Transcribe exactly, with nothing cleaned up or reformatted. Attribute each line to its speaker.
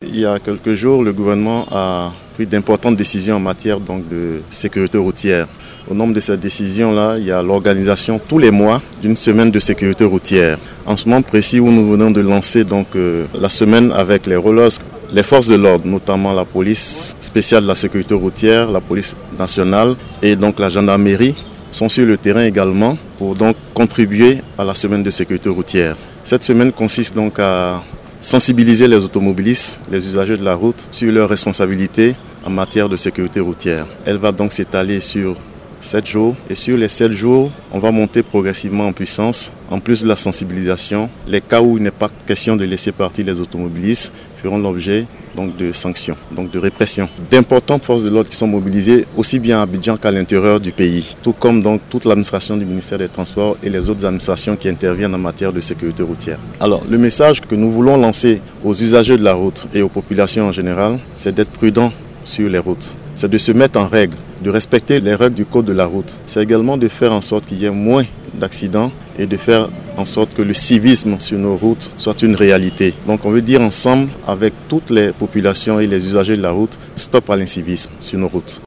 Speaker 1: il y a quelques jours, le gouvernement a pris d'importantes décisions en matière donc, de sécurité routière. Au nombre de ces décisions-là, il y a l'organisation tous les mois d'une semaine de sécurité routière. En ce moment précis où nous venons de lancer donc, euh, la semaine avec les rollers, les forces de l'ordre, notamment la police spéciale de la sécurité routière, la police nationale et donc la gendarmerie, sont sur le terrain également pour donc contribuer à la semaine de sécurité routière. Cette semaine consiste donc à sensibiliser les automobilistes, les usagers de la route, sur leurs responsabilités en matière de sécurité routière. Elle va donc s'étaler sur sept jours et sur les sept jours, on va monter progressivement en puissance. En plus de la sensibilisation, les cas où il n'est pas question de laisser partir les automobilistes feront l'objet donc de sanctions, donc de répression. D'importantes forces de l'ordre qui sont mobilisées aussi bien à Abidjan qu'à l'intérieur du pays, tout comme donc toute l'administration du ministère des Transports et les autres administrations qui interviennent en matière de sécurité routière. Alors, le message que nous voulons lancer aux usagers de la route et aux populations en général, c'est d'être prudents sur les routes. C'est de se mettre en règle, de respecter les règles du code de la route. C'est également de faire en sorte qu'il y ait moins d'accidents et de faire en sorte que le civisme sur nos routes soit une réalité. Donc on veut dire ensemble avec toutes les populations et les usagers de la route, stop à l'incivisme sur nos routes.